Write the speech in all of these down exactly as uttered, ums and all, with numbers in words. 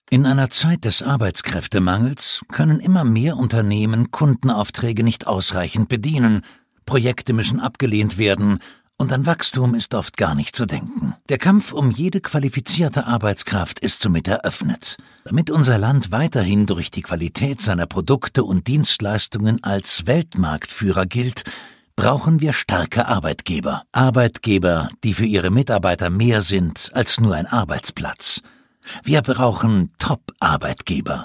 In einer Zeit des Arbeitskräftemangels können immer mehr Unternehmen Kundenaufträge nicht ausreichend bedienen, Projekte müssen abgelehnt werden und an Wachstum ist oft gar nicht zu denken. Der Kampf um jede qualifizierte Arbeitskraft ist somit eröffnet. Damit unser Land weiterhin durch die Qualität seiner Produkte und Dienstleistungen als Weltmarktführer gilt, brauchen wir starke Arbeitgeber. Arbeitgeber, die für ihre Mitarbeiter mehr sind als nur ein Arbeitsplatz. Wir brauchen Top-Arbeitgeber.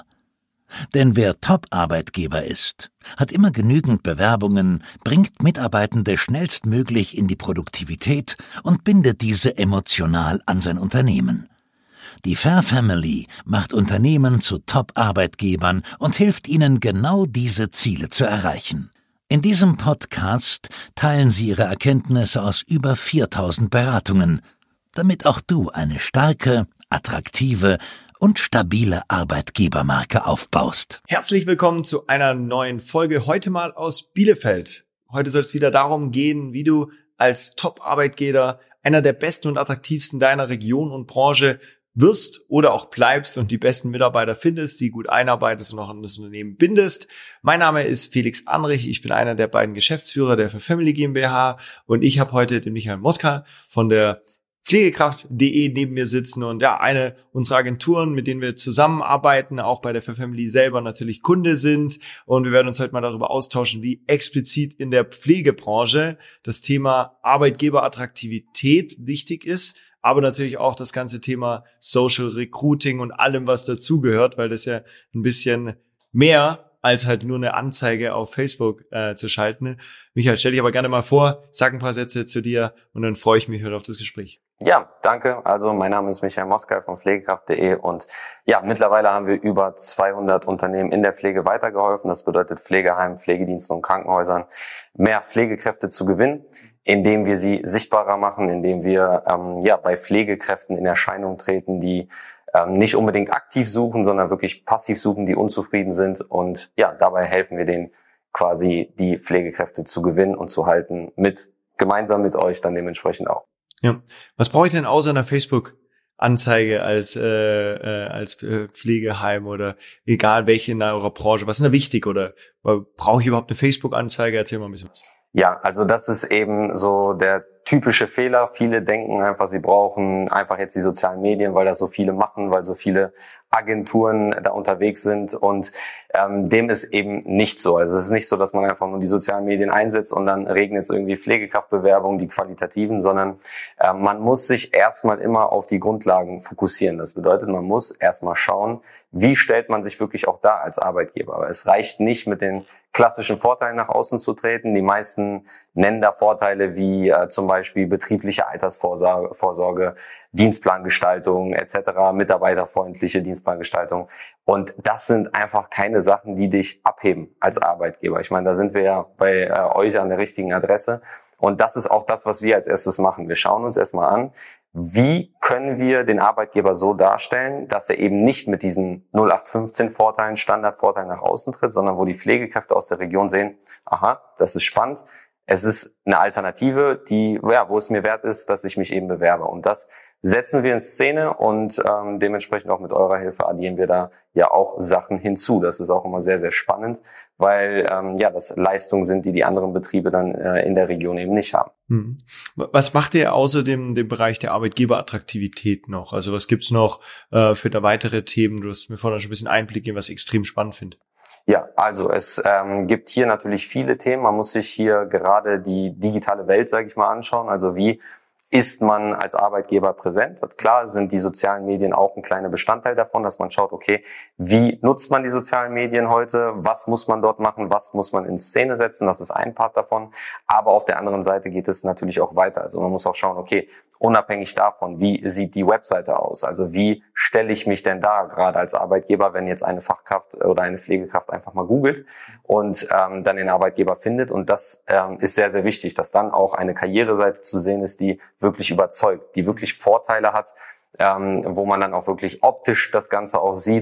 Denn wer Top-Arbeitgeber ist, hat immer genügend Bewerbungen, bringt Mitarbeitende schnellstmöglich in die Produktivität und bindet diese emotional an sein Unternehmen. Die Fair Family macht Unternehmen zu Top-Arbeitgebern und hilft ihnen, genau diese Ziele zu erreichen. In diesem Podcast teilen sie ihre Erkenntnisse aus über viertausend Beratungen, damit auch du eine starke, attraktive und stabile Arbeitgebermarke aufbaust. Herzlich willkommen zu einer neuen Folge, heute mal aus Bielefeld. Heute soll es wieder darum gehen, wie du als Top-Arbeitgeber einer der besten und attraktivsten deiner Region und Branche wirst oder auch bleibst und die besten Mitarbeiter findest, die gut einarbeitest und auch an das Unternehmen bindest. Mein Name ist Felix Anrich, ich bin einer der beiden Geschäftsführer der Fair Family GmbH und ich habe heute den Michael Moska von der Pflegekraft punkt de neben mir sitzen und ja, eine unserer Agenturen, mit denen wir zusammenarbeiten, auch bei der Fair Family selber natürlich Kunde sind, und wir werden uns heute mal darüber austauschen, wie explizit in der Pflegebranche das Thema Arbeitgeberattraktivität wichtig ist, aber natürlich auch das ganze Thema Social Recruiting und allem, was dazugehört, weil das ja ein bisschen mehr als halt nur eine Anzeige auf Facebook äh, zu schalten. Michael, stell dich aber gerne mal vor, sag ein paar Sätze zu dir und dann freue ich mich heute auf das Gespräch. Ja, danke. Also mein Name ist Michael Moska von Pflegekraft punkt de und ja, mittlerweile haben wir über zweihundert Unternehmen in der Pflege weitergeholfen. Das bedeutet Pflegeheimen, Pflegediensten und Krankenhäusern mehr Pflegekräfte zu gewinnen, indem wir sie sichtbarer machen, indem wir ähm, ja bei Pflegekräften in Erscheinung treten, die ähm, nicht unbedingt aktiv suchen, sondern wirklich passiv suchen, die unzufrieden sind, und ja, dabei helfen wir denen quasi, die Pflegekräfte zu gewinnen und zu halten, mit gemeinsam mit euch dann dementsprechend auch. Ja. Was brauche ich denn außer einer Facebook-Anzeige als äh, äh, als äh, Pflegeheim oder egal welche in eurer Branche? Was ist denn da wichtig, oder brauche ich überhaupt eine Facebook-Anzeige? Erzähl mal ein bisschen was. Ja, also das ist eben so der typische Fehler. Viele denken einfach, sie brauchen einfach jetzt die sozialen Medien, weil das so viele machen, weil so viele Agenturen da unterwegs sind, und ähm, dem ist eben nicht so. Also es ist nicht so, dass man einfach nur die sozialen Medien einsetzt und dann regnet es irgendwie Pflegekraftbewerbungen, die qualitativen, sondern äh, man muss sich erstmal immer auf die Grundlagen fokussieren. Das bedeutet, man muss erstmal schauen, wie stellt man sich wirklich auch dar als Arbeitgeber. Aber es reicht nicht, mit den klassischen Vorteilen nach außen zu treten. Die meisten nennen da Vorteile wie äh, zum Beispiel betriebliche Altersvorsorge, Vorsorge, Dienstplangestaltung et cetera, mitarbeiterfreundliche Dienstplangestaltung. Und das sind einfach keine Sachen, die dich abheben als Arbeitgeber. Ich meine, da sind wir ja bei äh, euch an der richtigen Adresse. Und das ist auch das, was wir als erstes machen. Wir schauen uns erstmal an, wie können wir den Arbeitgeber so darstellen, dass er eben nicht mit diesen null acht fünfzehn Vorteilen, Standardvorteilen nach außen tritt, sondern wo die Pflegekräfte aus der Region sehen, aha, das ist spannend, es ist eine Alternative, die, ja, wo es mir wert ist, dass ich mich eben bewerbe. Und das setzen wir in Szene, und ähm, dementsprechend auch mit eurer Hilfe addieren wir da ja auch Sachen hinzu. Das ist auch immer sehr, sehr spannend, weil ähm, ja das Leistungen sind, die die anderen Betriebe dann äh, in der Region eben nicht haben. Hm. Was macht ihr außer dem, dem Bereich der Arbeitgeberattraktivität noch? Also was gibt's noch äh, für da weitere Themen? Du hast mir vorhin schon ein bisschen Einblick gegeben, was ich extrem spannend finde. Ja, also es ähm, gibt hier natürlich viele Themen. Man muss sich hier gerade die digitale Welt, sage ich mal, anschauen. Also wie ist man als Arbeitgeber präsent? Klar sind die sozialen Medien auch ein kleiner Bestandteil davon, dass man schaut, okay, wie nutzt man die sozialen Medien heute? Was muss man dort machen? Was muss man in Szene setzen? Das ist ein Part davon. Aber auf der anderen Seite geht es natürlich auch weiter. Also man muss auch schauen, okay, unabhängig davon, wie sieht die Webseite aus? Also wie stelle ich mich denn da gerade als Arbeitgeber, wenn jetzt eine Fachkraft oder eine Pflegekraft einfach mal googelt und ähm, dann den Arbeitgeber findet? Und das ähm, ist sehr, sehr wichtig, dass dann auch eine Karriereseite zu sehen ist, die wirklich überzeugt, die wirklich Vorteile hat, ähm, wo man dann auch wirklich optisch das Ganze auch sieht,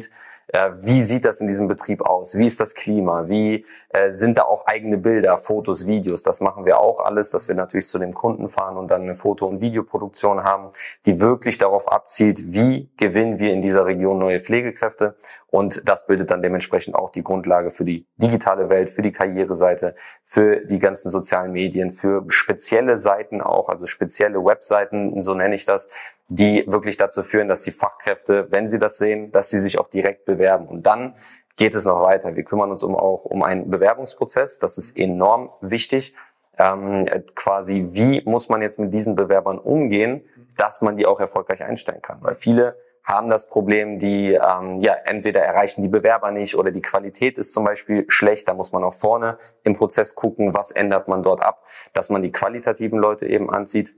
äh, wie sieht das in diesem Betrieb aus, wie ist das Klima, wie äh, sind da auch eigene Bilder, Fotos, Videos, das machen wir auch alles, dass wir natürlich zu dem Kunden fahren und dann eine Foto- und Videoproduktion haben, die wirklich darauf abzielt, wie gewinnen wir in dieser Region neue Pflegekräfte, und das bildet dann dementsprechend auch die Grundlage für die digitale Welt, für die Karriereseite, für die ganzen sozialen Medien, für spezielle Seiten auch, also spezielle Webseiten, so nenne ich das, die wirklich dazu führen, dass die Fachkräfte, wenn sie das sehen, dass sie sich auch direkt bewerben. Und dann geht es noch weiter. Wir kümmern uns um auch um einen Bewerbungsprozess. Das ist enorm wichtig. Ähm, quasi, wie muss man jetzt mit diesen Bewerbern umgehen, dass man die auch erfolgreich einstellen kann? Weil viele haben das Problem, die ähm, ja entweder erreichen die Bewerber nicht oder die Qualität ist zum Beispiel schlecht. Da muss man auch vorne im Prozess gucken, was ändert man dort ab, dass man die qualitativen Leute eben anzieht.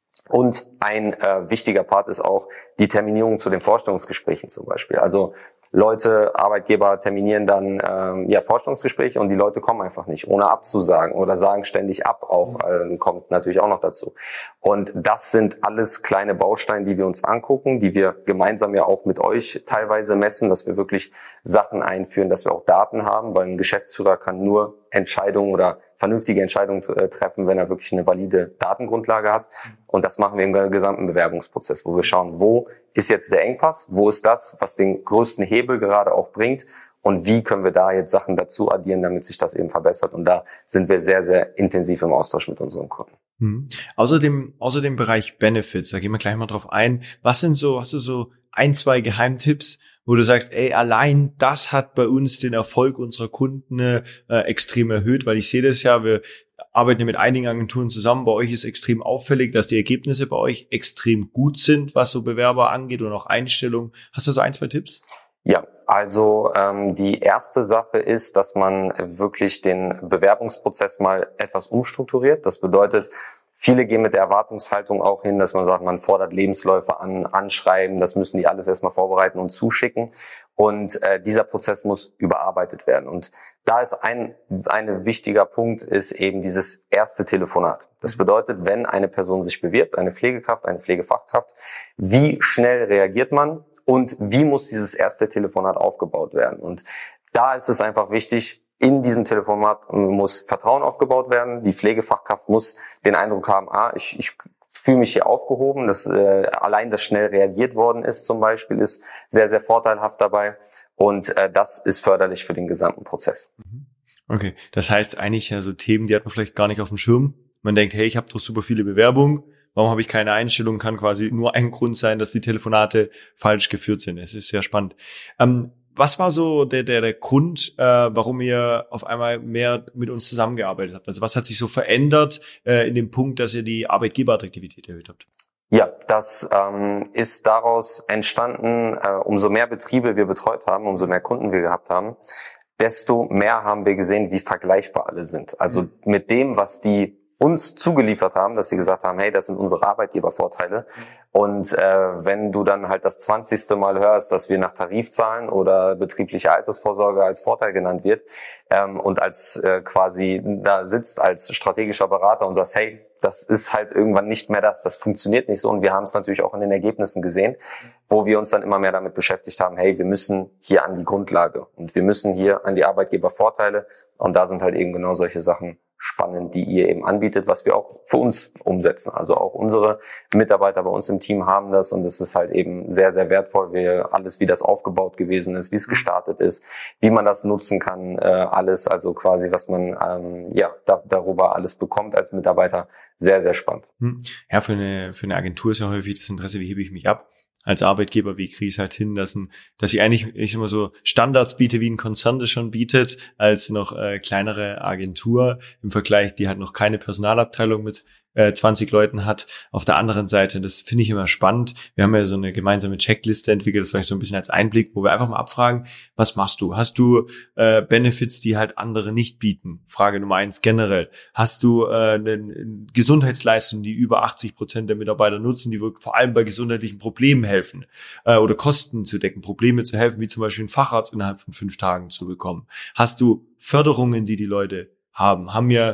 Und ein äh, wichtiger Part ist auch die Terminierung zu den Vorstellungsgesprächen zum Beispiel. Also Leute, Arbeitgeber terminieren dann ähm, ja Vorstellungsgespräche und die Leute kommen einfach nicht, ohne abzusagen oder sagen ständig ab, auch äh, kommt natürlich auch noch dazu. Und das sind alles kleine Bausteine, die wir uns angucken, die wir gemeinsam ja auch mit euch teilweise messen, dass wir wirklich Sachen einführen, dass wir auch Daten haben, weil ein Geschäftsführer kann nur Entscheidungen oder vernünftige Entscheidungen äh, treffen, wenn er wirklich eine valide Datengrundlage hat. Und das machen wir im gesamten Bewerbungsprozess, wo wir schauen, wo ist jetzt der Engpass, wo ist das, was den größten Hebel gerade auch bringt und wie können wir da jetzt Sachen dazu addieren, damit sich das eben verbessert. Und da sind wir sehr, sehr intensiv im Austausch mit unseren Kunden. Mhm. Außerdem, außer dem Bereich Benefits, da gehen wir gleich mal drauf ein. Was sind so, hast du so ein, zwei Geheimtipps, wo du sagst, ey, allein das hat bei uns den Erfolg unserer Kunden äh, extrem erhöht, weil ich sehe das ja, wir arbeiten ja mit einigen Agenturen zusammen. Bei euch ist extrem auffällig, dass die Ergebnisse bei euch extrem gut sind, was so Bewerber angeht und auch Einstellungen. Hast du so ein, zwei Tipps? Ja, also ähm, die erste Sache ist, dass man wirklich den Bewerbungsprozess mal etwas umstrukturiert. Das bedeutet, viele gehen mit der Erwartungshaltung auch hin, dass man sagt, man fordert Lebensläufe an, anschreiben, das müssen die alles erstmal vorbereiten und zuschicken. Und äh, dieser Prozess muss überarbeitet werden. Und da ist ein ein wichtiger Punkt, ist eben dieses erste Telefonat. Das bedeutet, wenn eine Person sich bewirbt, eine Pflegekraft, eine Pflegefachkraft, wie schnell reagiert man und wie muss dieses erste Telefonat aufgebaut werden? Und da ist es einfach wichtig, in diesem Telefonat muss Vertrauen aufgebaut werden. Die Pflegefachkraft muss den Eindruck haben, ah, ich, ich fühle mich hier aufgehoben. Dass äh, allein, dass schnell reagiert worden ist zum Beispiel, ist sehr, sehr vorteilhaft dabei. Und äh, das ist förderlich für den gesamten Prozess. Okay, das heißt eigentlich ja so Themen, die hat man vielleicht gar nicht auf dem Schirm. Man denkt, hey, ich habe doch super viele Bewerbungen. Warum habe ich keine Einstellung? Kann quasi nur ein Grund sein, dass die Telefonate falsch geführt sind. Es ist sehr spannend. Ähm, Was war so der, der, der Grund, äh, warum ihr auf einmal mehr mit uns zusammengearbeitet habt? Also was hat sich so verändert äh, in dem Punkt, dass ihr die Arbeitgeberattraktivität erhöht habt? Ja, das ähm, ist daraus entstanden, äh, umso mehr Betriebe wir betreut haben, umso mehr Kunden wir gehabt haben, desto mehr haben wir gesehen, wie vergleichbar alle sind. Also mhm. mit dem, was die uns zugeliefert haben, dass sie gesagt haben, hey, das sind unsere Arbeitgebervorteile. Und äh, wenn du dann halt das zwanzigste Mal hörst, dass wir nach Tarif zahlen oder betriebliche Altersvorsorge als Vorteil genannt wird ähm, und als äh, quasi da sitzt als strategischer Berater und sagst, hey, das ist halt irgendwann nicht mehr das, das funktioniert nicht so. Und wir haben es natürlich auch in den Ergebnissen gesehen, wo wir uns dann immer mehr damit beschäftigt haben, hey, wir müssen hier an die Grundlage und wir müssen hier an die Arbeitgebervorteile. Und da sind halt eben genau solche Sachen spannend, die ihr eben anbietet, was wir auch für uns umsetzen. Also auch unsere Mitarbeiter bei uns im Team haben das und es ist halt eben sehr, sehr wertvoll, wie alles, wie das aufgebaut gewesen ist, wie es gestartet ist, wie man das nutzen kann, äh, alles, also quasi, was man ähm, ja da, darüber alles bekommt als Mitarbeiter, sehr, sehr spannend. Ja, für eine für eine Agentur ist ja häufig das Interesse, wie hebe ich mich ab? Als Arbeitgeber, wie kriege ich es halt hin, dass, ein, dass ich eigentlich, ich sag mal so, Standards biete, wie ein Konzern das schon bietet, als noch äh, kleinere Agentur im Vergleich, die halt noch keine Personalabteilung mit äh, zwanzig Leuten hat. Auf der anderen Seite, das finde ich immer spannend. Wir haben ja so eine gemeinsame Checkliste entwickelt, das vielleicht so ein bisschen als Einblick, wo wir einfach mal abfragen, was machst du? Hast du äh, Benefits, die halt andere nicht bieten? Frage Nummer eins generell. Hast du äh, eine Gesundheitsleistungen, die über achtzig Prozent der Mitarbeiter nutzen, die vor allem bei gesundheitlichen Problemen helfen äh, oder Kosten zu decken, Probleme zu helfen, wie zum Beispiel einen Facharzt innerhalb von fünf Tagen zu bekommen? Hast du Förderungen, die die Leute haben? Haben wir, ich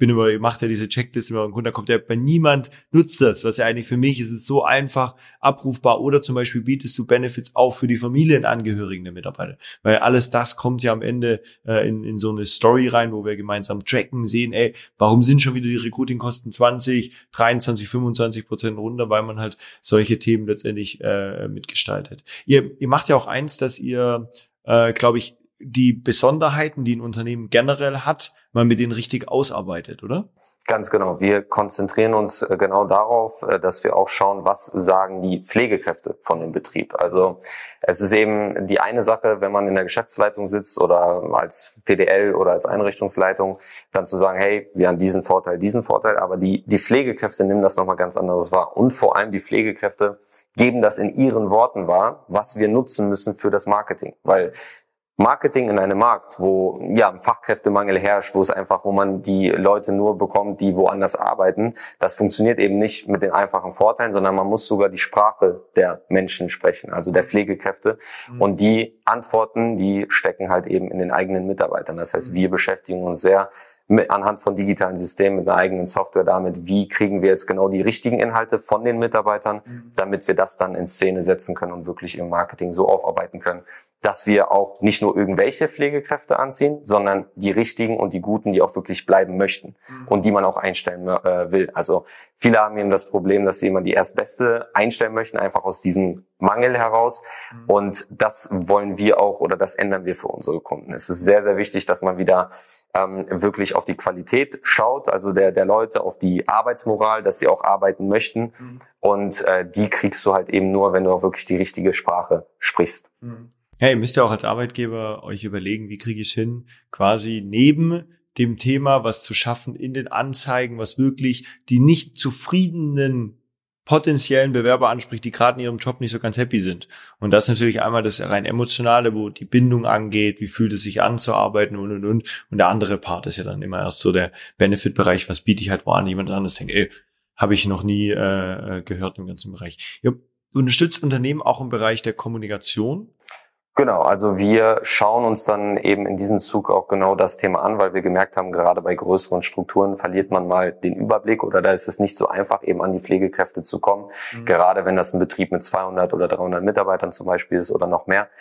bin immer, ihr macht ja diese Checkliste immer und da kommt ja bei niemand nutzt das, was ja eigentlich für mich ist es so einfach abrufbar oder zum Beispiel bietest du Benefits auch für die Familienangehörigen der Mitarbeiter, weil alles das kommt ja am Ende äh, in, in so eine Story rein, wo wir gemeinsam tracken, sehen, ey, warum sind schon wieder die Recruiting-Kosten zwanzig, dreiundzwanzig, fünfundzwanzig Prozent runter, weil man halt solche Themen letztendlich äh, mitgestaltet. Ihr, ihr macht ja auch eins, dass ihr, äh, glaube ich, die Besonderheiten, die ein Unternehmen generell hat, mal mit denen richtig ausarbeitet, oder? Ganz genau. Wir konzentrieren uns genau darauf, dass wir auch schauen, was sagen die Pflegekräfte von dem Betrieb. Also es ist eben die eine Sache, wenn man in der Geschäftsleitung sitzt oder als P D L oder als Einrichtungsleitung, dann zu sagen, hey, wir haben diesen Vorteil, diesen Vorteil, aber die die Pflegekräfte nehmen das nochmal ganz anderes wahr. Und vor allem die Pflegekräfte geben das in ihren Worten wahr, was wir nutzen müssen für das Marketing. Weil Marketing in einem Markt, wo ja Fachkräftemangel herrscht, wo es einfach, wo man die Leute nur bekommt, die woanders arbeiten, das funktioniert eben nicht mit den einfachen Vorteilen, sondern man muss sogar die Sprache der Menschen sprechen, also der Pflegekräfte. Mhm. Und die Antworten, die stecken halt eben in den eigenen Mitarbeitern. Das heißt, wir beschäftigen uns sehr mit, anhand von digitalen Systemen, mit einer eigenen Software damit, wie kriegen wir jetzt genau die richtigen Inhalte von den Mitarbeitern, mhm. damit wir das dann in Szene setzen können und wirklich im Marketing so aufarbeiten können, dass wir auch nicht nur irgendwelche Pflegekräfte anziehen, sondern die richtigen und die guten, die auch wirklich bleiben möchten mhm. und die man auch einstellen äh, will. Also viele haben eben das Problem, dass sie immer die Erstbeste einstellen möchten, einfach aus diesem Mangel heraus. Mhm. Und das wollen wir auch oder das ändern wir für unsere Kunden. Es ist sehr, sehr wichtig, dass man wieder ähm, wirklich auf die Qualität schaut, also der der Leute, auf die Arbeitsmoral, dass sie auch arbeiten möchten. Mhm. Und äh, die kriegst du halt eben nur, wenn du auch wirklich die richtige Sprache sprichst. Mhm. Hey, müsst ihr auch als Arbeitgeber euch überlegen, wie kriege ich es hin, quasi neben dem Thema was zu schaffen in den Anzeigen, was wirklich die nicht zufriedenen potenziellen Bewerber anspricht, die gerade in ihrem Job nicht so ganz happy sind. Und das ist natürlich einmal das rein emotionale, wo die Bindung angeht, wie fühlt es sich an zu arbeiten und und und. Und der andere Part ist ja dann immer erst so der Benefit-Bereich, was biete ich halt wo an, jemand anderes denkt, ey, habe ich noch nie äh, gehört im ganzen Bereich. Ihr unterstützt Unternehmen auch im Bereich der Kommunikation? Genau, also wir schauen uns dann eben in diesem Zug auch genau das Thema an, weil wir gemerkt haben, gerade bei größeren Strukturen verliert man mal den Überblick oder da ist es nicht so einfach, eben an die Pflegekräfte zu kommen, mhm. gerade wenn das ein Betrieb mit zweihundert oder dreihundert Mitarbeitern zum Beispiel ist oder noch mehr.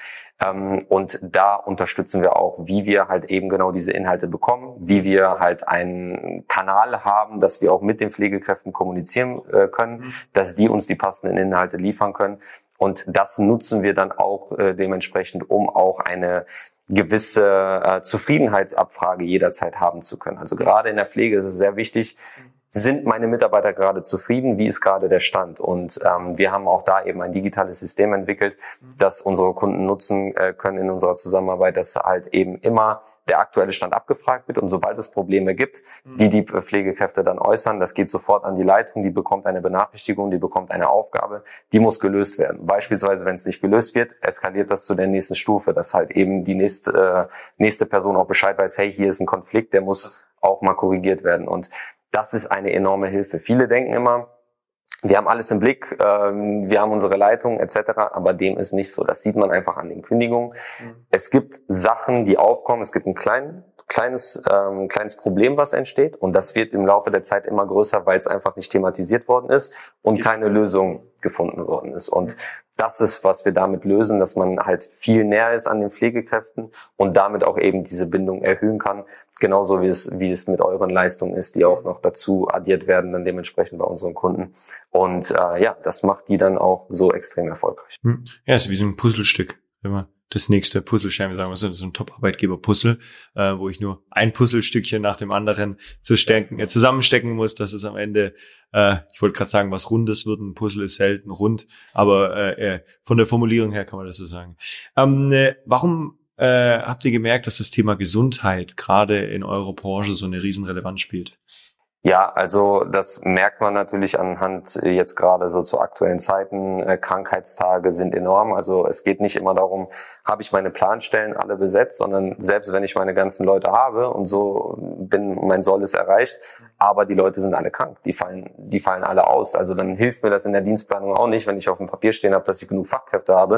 Und da unterstützen wir auch, wie wir halt eben genau diese Inhalte bekommen, wie wir halt einen Kanal haben, dass wir auch mit den Pflegekräften kommunizieren können, mhm. dass die uns die passenden Inhalte liefern können. Und das nutzen wir dann auch äh, dementsprechend, um auch eine gewisse äh, Zufriedenheitsabfrage jederzeit haben zu können. Also gerade in der Pflege ist es sehr wichtig, sind meine Mitarbeiter gerade zufrieden? Wie ist gerade der Stand? Und ähm, wir haben auch da eben ein digitales System entwickelt, das unsere Kunden nutzen äh, können in unserer Zusammenarbeit, dass halt eben immer der aktuelle Stand abgefragt wird und sobald es Probleme gibt, die die Pflegekräfte dann äußern, das geht sofort an die Leitung, die bekommt eine Benachrichtigung, die bekommt eine Aufgabe, die muss gelöst werden. Beispielsweise, wenn es nicht gelöst wird, eskaliert das zu der nächsten Stufe, dass halt eben die nächste, äh, nächste Person auch Bescheid weiß, hey, hier ist ein Konflikt, der muss auch mal korrigiert werden. Und das ist eine enorme Hilfe. Viele denken immer, wir haben alles im Blick, ähm, wir haben unsere Leitung et cetera, aber dem ist nicht so. Das sieht man einfach an den Kündigungen. Mhm. Es gibt Sachen, die aufkommen. Es gibt ein klein, kleines, ähm, kleines Problem, was entsteht, und das wird im Laufe der Zeit immer größer, weil es einfach nicht thematisiert worden ist und ja. keine Lösung gefunden worden ist. Und das ist, was wir damit lösen, dass man halt viel näher ist an den Pflegekräften und damit auch eben diese Bindung erhöhen kann. Genauso wie es, wie es mit euren Leistungen ist, die auch noch dazu addiert werden, dann dementsprechend bei unseren Kunden. Und äh, ja, das macht die dann auch so extrem erfolgreich. Ja, ist wie so ein Puzzlestück, wenn man das nächste Puzzlestein, wir sagen, was ist so ein Top-Arbeitgeber-Puzzle, äh, wo ich nur ein Puzzlestückchen nach dem anderen zu stecken, äh, zusammenstecken muss, dass es am Ende, äh, ich wollte gerade sagen, was Rundes wird. Ein Puzzle ist selten rund, aber äh, äh, von der Formulierung her kann man das so sagen. Ähm, äh, warum äh, habt ihr gemerkt, dass das Thema Gesundheit gerade in eurer Branche so eine Riesenrelevanz spielt? Ja, also das merkt man natürlich anhand jetzt gerade so zu aktuellen Zeiten. Krankheitstage sind enorm. Also es geht nicht immer darum, habe ich meine Planstellen alle besetzt, sondern selbst wenn ich meine ganzen Leute habe und so bin, mein Soll ist erreicht, aber die Leute sind alle krank. Die fallen, die fallen alle aus. Also dann hilft mir das in der Dienstplanung auch nicht, wenn ich auf dem Papier stehen habe, dass ich genug Fachkräfte habe,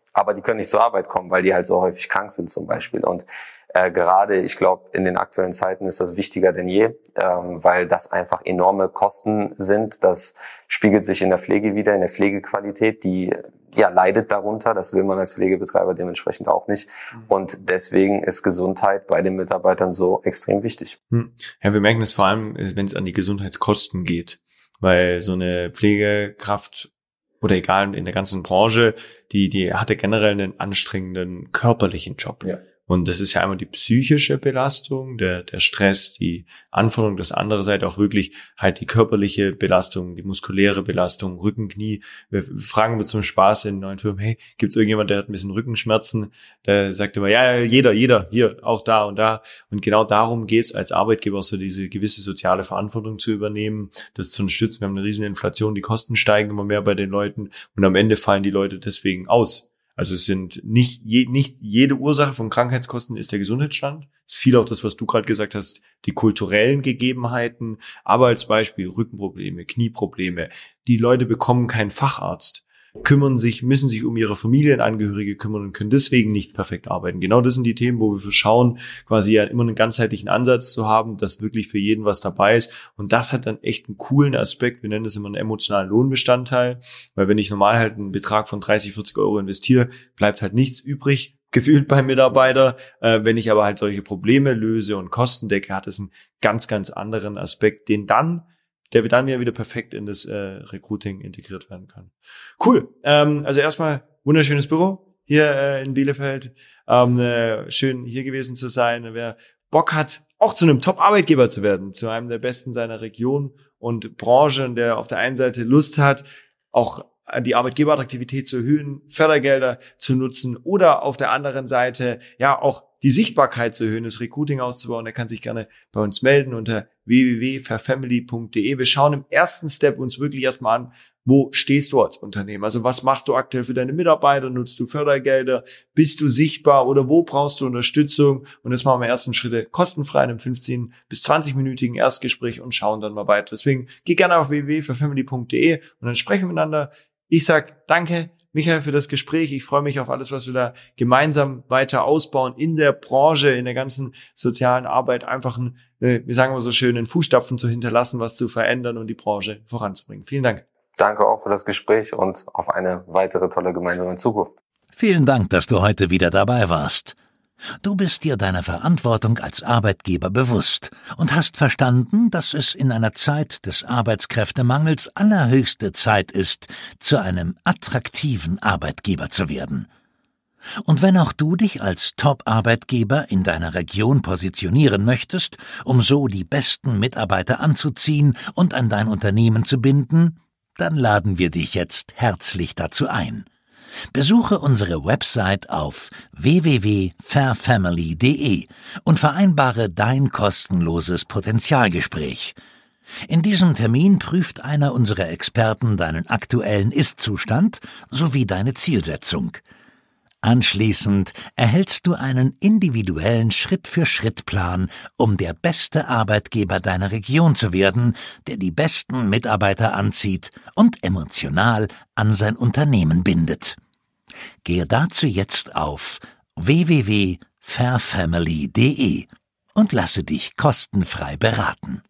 aber die können nicht zur Arbeit kommen, weil die halt so häufig krank sind zum Beispiel. Und äh, gerade, ich glaube, in den aktuellen Zeiten ist das wichtiger denn je, ähm, weil das einfach enorme Kosten sind. Das spiegelt sich in der Pflege wieder, in der Pflegequalität, die ja leidet darunter. Das will man als Pflegebetreiber dementsprechend auch nicht. Und deswegen ist Gesundheit bei den Mitarbeitern so extrem wichtig. Hm. Ja, wir merken es vor allem, wenn es an die Gesundheitskosten geht, weil so eine Pflegekraft oder egal in der ganzen Branche, die die hatte generell einen anstrengenden körperlichen Job. Ja. Und das ist ja einmal die psychische Belastung, der der Stress, die Anforderung, das andere Seite auch wirklich halt die körperliche Belastung, die muskuläre Belastung, Rücken, Knie. Wir fragen wir zum Spaß in neuen Firmen, hey, gibt's irgendjemand, der hat ein bisschen Rückenschmerzen? Der sagt immer, ja, ja, jeder, jeder, hier, auch da und da. Und genau darum geht's als Arbeitgeber auch so diese gewisse soziale Verantwortung zu übernehmen, das zu unterstützen. Wir haben eine riesen Inflation, die Kosten steigen immer mehr bei den Leuten und am Ende fallen die Leute deswegen aus. Also es sind nicht, je, nicht jede Ursache von Krankheitskosten ist der Gesundheitsstand. Es ist viel auch das, was du gerade gesagt hast, die kulturellen Gegebenheiten, aber als Beispiel Rückenprobleme, Knieprobleme. Die Leute bekommen keinen Facharzt, kümmern sich, müssen sich um ihre Familienangehörige kümmern und können deswegen nicht perfekt arbeiten. Genau das sind die Themen, wo wir schauen, quasi ja immer einen ganzheitlichen Ansatz zu haben, dass wirklich für jeden was dabei ist. Und das hat dann echt einen coolen Aspekt. Wir nennen das immer einen emotionalen Lohnbestandteil, weil wenn ich normal halt einen Betrag von dreißig, vierzig Euro investiere, bleibt halt nichts übrig, gefühlt beim Mitarbeiter. Äh, wenn ich aber halt solche Probleme löse und Kosten decke, hat es einen ganz, ganz anderen Aspekt, den dann der dann ja wieder perfekt in das äh, Recruiting integriert werden kann. Cool. Ähm, also erstmal wunderschönes Büro hier äh, in Bielefeld. Ähm, äh, schön hier gewesen zu sein. Wer Bock hat, auch zu einem Top-Arbeitgeber zu werden, zu einem der besten seiner Region und Branche, und der auf der einen Seite Lust hat, auch die Arbeitgeberattraktivität zu erhöhen, Fördergelder zu nutzen oder auf der anderen Seite ja auch die Sichtbarkeit zu erhöhen, das Recruiting auszubauen, der kann sich gerne bei uns melden unter w w w punkt fairfamily punkt d e. Wir schauen im ersten Step uns wirklich erstmal an, wo stehst du als Unternehmen? Also was machst du aktuell für deine Mitarbeiter? Nutzt du Fördergelder? Bist du sichtbar oder wo brauchst du Unterstützung? Und das machen wir im ersten Schritte kostenfrei in einem fünfzehn bis zwanzig-minütigen Erstgespräch und schauen dann mal weiter. Deswegen geh gerne auf w w w punkt fairfamily punkt d e und dann sprechen wir miteinander. Ich sag danke, Michael, für das Gespräch. Ich freue mich auf alles, was wir da gemeinsam weiter ausbauen in der Branche, in der ganzen sozialen Arbeit, einfach einen, wir sagen mal so schön, einen Fußstapfen zu hinterlassen, was zu verändern und die Branche voranzubringen. Vielen Dank. Danke auch für das Gespräch und auf eine weitere tolle gemeinsame Zukunft. Vielen Dank, dass du heute wieder dabei warst. Du bist dir deiner Verantwortung als Arbeitgeber bewusst und hast verstanden, dass es in einer Zeit des Arbeitskräftemangels allerhöchste Zeit ist, zu einem attraktiven Arbeitgeber zu werden. Und wenn auch du dich als Top-Arbeitgeber in deiner Region positionieren möchtest, um so die besten Mitarbeiter anzuziehen und an dein Unternehmen zu binden, dann laden wir dich jetzt herzlich dazu ein. Besuche unsere Website auf w w w punkt fairfamily punkt d e und vereinbare dein kostenloses Potenzialgespräch. In diesem Termin prüft einer unserer Experten deinen aktuellen Ist-Zustand sowie deine Zielsetzung. Anschließend erhältst du einen individuellen Schritt-für-Schritt-Plan, um der beste Arbeitgeber deiner Region zu werden, der die besten Mitarbeiter anzieht und emotional an sein Unternehmen bindet. Gehe dazu jetzt auf w w w punkt fairfamily punkt d e und lasse dich kostenfrei beraten.